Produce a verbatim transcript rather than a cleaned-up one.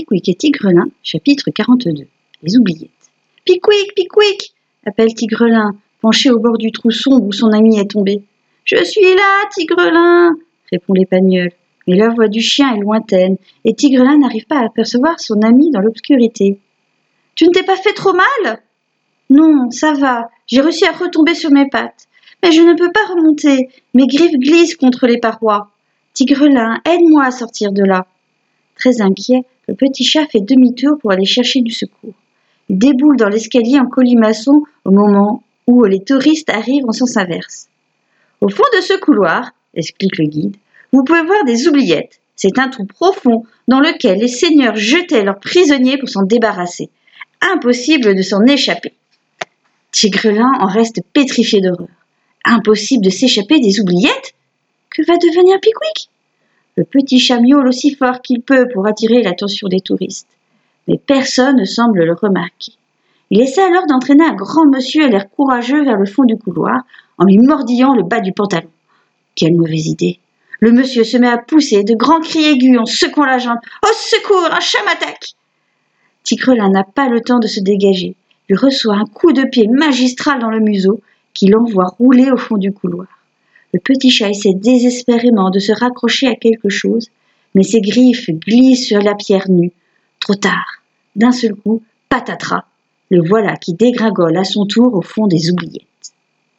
Pickwick et Tigrelin, chapitre quarante-deux. Les oubliettes. « Pickwick, Pickwick !» appelle Tigrelin, penché au bord du trou sombre où son ami est tombé. « Je suis là, Tigrelin !» répond l'Épagnol. Mais la voix du chien est lointaine, et Tigrelin n'arrive pas à apercevoir son ami dans l'obscurité. « Tu ne t'es pas fait trop mal ?»« Non, ça va, j'ai réussi à retomber sur mes pattes. Mais je ne peux pas remonter, mes griffes glissent contre les parois. Tigrelin, aide-moi à sortir de là. » Très inquiet, le petit chat fait demi-tour pour aller chercher du secours. Il déboule dans l'escalier en colimaçon au moment où les touristes arrivent en sens inverse. « Au fond de ce couloir, » explique le guide, « vous pouvez voir des oubliettes. C'est un trou profond dans lequel les seigneurs jetaient leurs prisonniers pour s'en débarrasser. Impossible de s'en échapper. » Tigrelin en reste pétrifié d'horreur. Impossible de s'échapper des oubliettes ? Que va devenir Pickwick ? Le petit chat miaule aussi fort qu'il peut pour attirer l'attention des touristes. Mais personne ne semble le remarquer. Il essaie alors d'entraîner un grand monsieur à l'air courageux vers le fond du couloir en lui mordillant le bas du pantalon. Quelle mauvaise idée. Le monsieur se met à pousser de grands cris aigus en secouant la jambe. « Au secours, un chat m'attaque !» Tigrelin n'a pas le temps de se dégager. Il reçoit un coup de pied magistral dans le museau qui l'envoie rouler au fond du couloir. Le petit chat essaie désespérément de se raccrocher à quelque chose, mais ses griffes glissent sur la pierre nue. Trop tard. D'un seul coup, patatras, le voilà qui dégringole à son tour au fond des oubliettes.